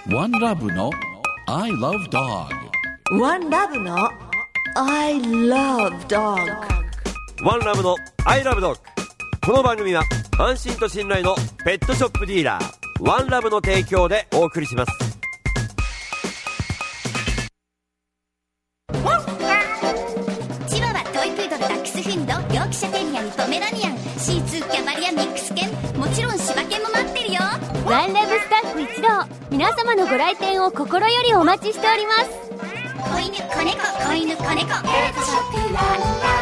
One Love の I Love Dog。 One Love の I Love Dog。 One Love の I Love Dog。 この番組は安心と信頼のペットショップディーラーワンラブの提供でお送りします。 チワワ、トイプードル、ダックスフンド、ヨークシャテリアにポメラニアン、シーツー、キャバリア、ミックス犬、もちろん柴犬も待ってるよ。 ワンラブスタッフ一同、皆様のご来店を心よりお待ちしております。 子犬、子猫、子犬、子猫、ペットショップワン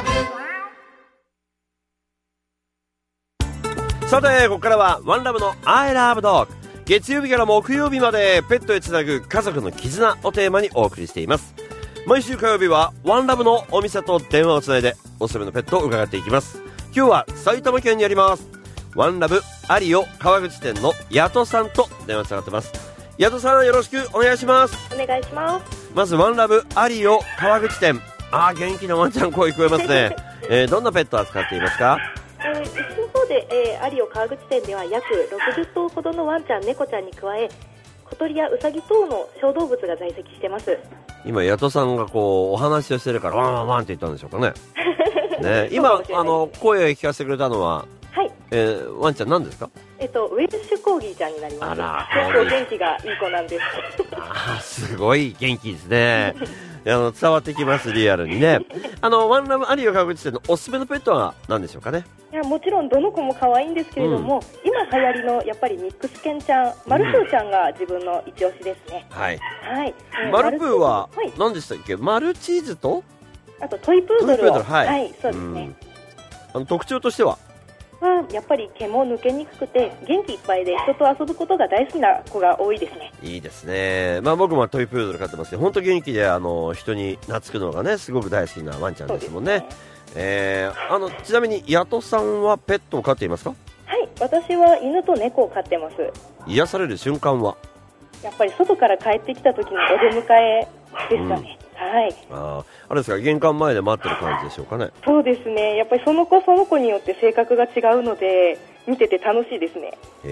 ラブ。 さてここからはワンラブの I Love Dog。 月曜日から木曜日までペットへつなぐ家族の絆をテーマにお送りしています。毎週火曜日はワンラブのお店と電話をつないでおすすめのペットを伺っていきます。今日は埼玉県にありますワンラブアリオ川口店のヤトさんと電話つながってます。ヤトさん、よろしくお願いします。 お願いします。 まずワンラブアリオ川口店、元気なワンちゃん声聞こえますねどんなペットを扱っていますか？ うちの方で、アリオ川口店では約60頭ほどのワンちゃん、猫ちゃんに加え小鳥やウサギ等の小動物が在籍してます。 今ヤトさんがこうお話をしてるからワンワンワンって言ったんでしょうかねね、今声を聞かせてくれたのは、はい、ワンちゃん何ですか？ ウェルシュコーギーちゃんになります。結構元気がいい子なんですすごい元気ですね伝わってきます、リアルにねワンラブアリオ川口店のおすすめのペットは何でしょうかね？ いや、もちろんどの子も可愛いんですけれども、今流行りのやっぱりミックス犬ちゃん、マルプーちゃんが自分の一押しですね。 はい、 はい。 マルプーは何でしたっけ？マルチーズとあとトイプードルを、 はい、 はい、そうですね。 特徴としてはやっぱり毛も抜けにくくて元気いっぱいで人と遊ぶことが大好きな子が多いですね。 いいですね。僕もトイプードル飼ってますけど、本当元気で人に懐くのがねすごく大好きなワンちゃんですもんね。ちなみにヤトさんはペットを飼っていますか？ はい、私は犬と猫を飼ってます。 癒される瞬間はやっぱり外から帰ってきた時のお出迎えですかね。はい。 あれですか、玄関前で待ってる感じでしょうかね？ そうですね。やっぱりその子その子によって性格が違うので見てて楽しいですね。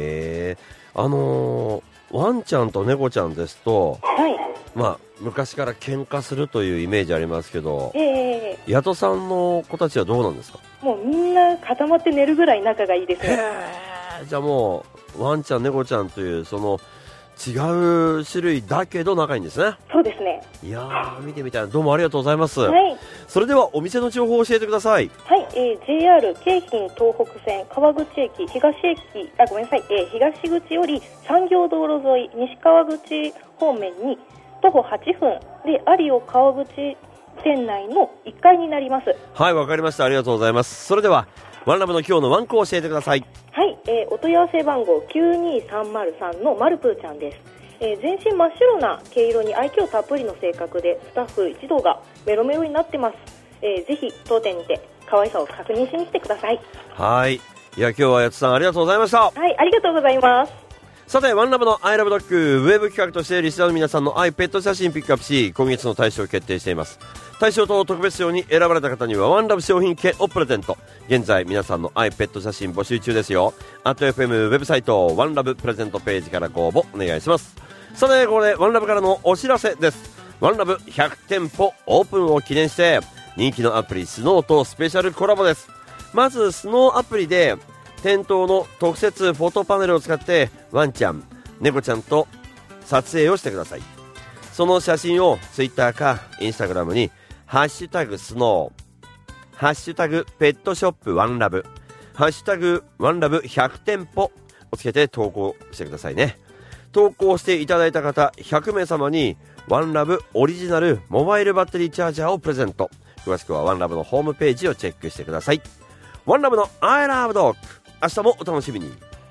ワンちゃんと猫ちゃんですと、 はい、 昔から喧嘩するというイメージありますけど、ヤトさんの子たちはどうなんですか？ もうみんな固まって寝るぐらい仲がいいですね。 じゃあもうワンちゃん猫ちゃんというその違う種類だけど仲いいんですね。 そうですね。 いやー、見てみたい。どうもありがとうございます。 はい、 それではお店の情報を教えてください。 はい、JR 京浜東北線川口駅東口より産業道路沿い西川口方面に徒歩8分でアリオ川口店内の1階になります。 はい、わかりました。ありがとうございます。それではワンラブの今日のワンコを教えてください。 はい、お問い合わせ番号92303のマルプーちゃんです。全身真っ白な毛色に愛嬌たっぷりの性格でスタッフ一同がメロメロになってます。ぜひ当店にて可愛さを確認しに来てください。 はい、いや今日はやつさんありがとうございました。 はい、ありがとうございます。 さてワンラブのアイラブドッグウェブ企画としてリスナーの皆さんの愛ペット写真ピックアップし、今月の大賞を決定しています。大賞と特別賞に選ばれた方にはワンラブ商品券をプレゼント。現在皆さんの愛ペット写真募集中ですよ。@FM ウェブサイトワンラブプレゼントページからご応募お願いします。さてここでワンラブからのお知らせです。ワンラブ100店舗オープンを記念して人気のアプリスノーとスペシャルコラボです。まずスノーアプリで店頭の特設フォトパネルを使ってワンちゃん猫ちゃんと撮影をしてください。その写真をツイッターかインスタグラムにハッシュタグスノー、ハッシュタグペットショップワンラブ、ハッシュタグワンラブ100店舗をつけて投稿してくださいね。投稿していただいた方100名様にワンラブオリジナルモバイルバッテリーチャージャーをプレゼント。詳しくはワンラブのホームページをチェックしてください。ワンラブの I Love Dog、 明日もお楽しみに。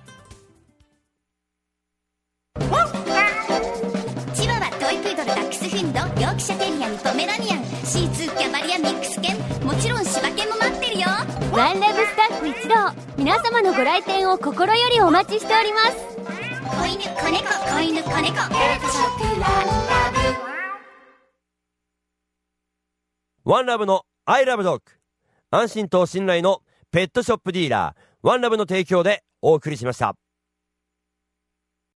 チワワ、トイプードル、ダックスフンド、ヨークシャテリアにポメラニアン、シーツー、キャバリア、ミックス犬、もちろん柴犬も待ってるよ。 ワンラブスタッフ一同、皆様のご来店を心よりお待ちしております。 子犬、子猫、子犬、子猫、ペットショップワンラブ。 ワンラブの I Love Dog、 安心と信頼のペットショップディーラーワンラブの提供でお送りしました。